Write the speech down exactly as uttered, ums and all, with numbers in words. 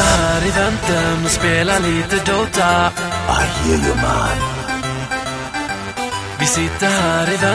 här i väntan och spelar lite Dota. I hear you, man. Vi sitter här i väntan.